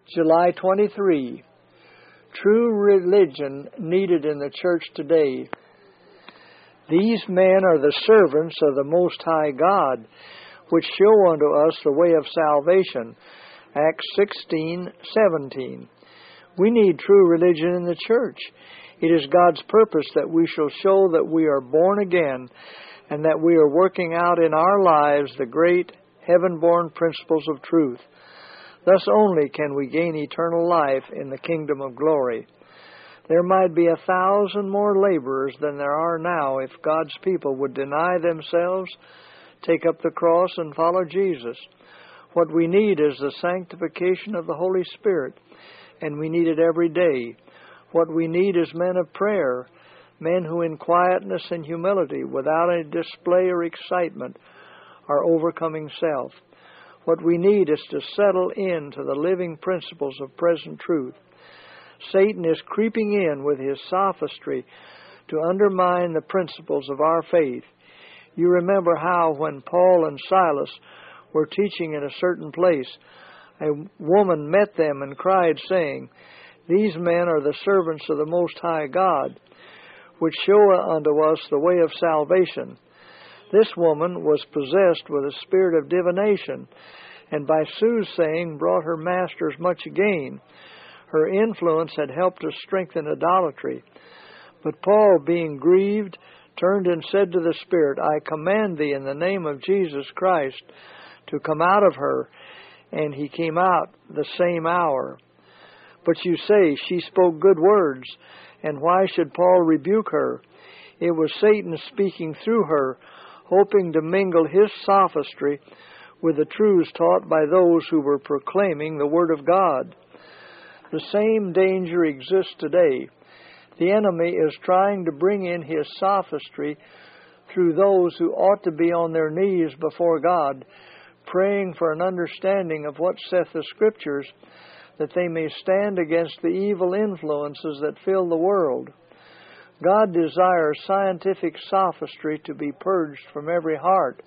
July 23. True religion needed in the church today. These men are the servants of the Most High God, which show unto us the way of salvation. Acts 16:17. We need true religion in the church. It is God's purpose that we shall show that we are born again and that we are working out in our lives the great heaven-born principles of truth. Thus only can we gain eternal life in the kingdom of glory. There might be 1,000 more laborers than there are now if God's people would deny themselves, take up the cross, and follow Jesus. What we need is the sanctification of the Holy Spirit, and we need it every day. What we need is men of prayer, men who in quietness and humility, without any display or excitement, are overcoming self. What we need is to settle into the living principles of present truth. Satan is creeping in with his sophistry to undermine the principles of our faith. You remember how when Paul and Silas were teaching in a certain place, a woman met them and cried, saying, "These men are the servants of the Most High God, which show unto us the way of salvation." This woman was possessed with a spirit of divination, and by soothsaying brought her masters much gain. Her influence had helped to strengthen idolatry. But Paul, being grieved, turned and said to the spirit, "I command thee in the name of Jesus Christ to come out of her." And he came out the same hour. But you say, "She spoke good words, and why should Paul rebuke her?" It was Satan speaking through her, hoping to mingle his sophistry with the truths taught by those who were proclaiming the Word of God. The same danger exists today. The enemy is trying to bring in his sophistry through those who ought to be on their knees before God, praying for an understanding of what saith the Scriptures, that they may stand against the evil influences that fill the world. God desires scientific sophistry to be purged from every heart.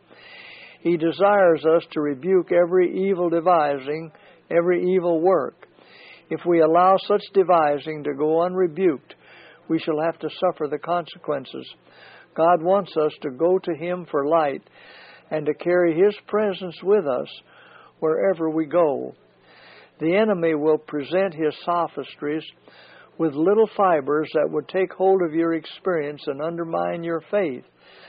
He desires us to rebuke every evil devising, every evil work. If we allow such devising to go unrebuked, we shall have to suffer the consequences. God wants us to go to Him for light and to carry His presence with us wherever we go. The enemy will present his sophistries with little fibers that would take hold of your experience and undermine your faith.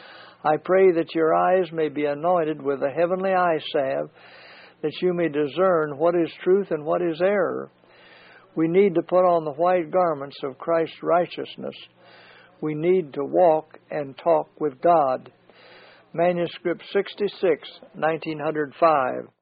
I pray that your eyes may be anointed with the heavenly eye salve, that you may discern what is truth and what is error. We need to put on the white garments of Christ's righteousness. We need to walk and talk with God. Manuscript 66, 1905.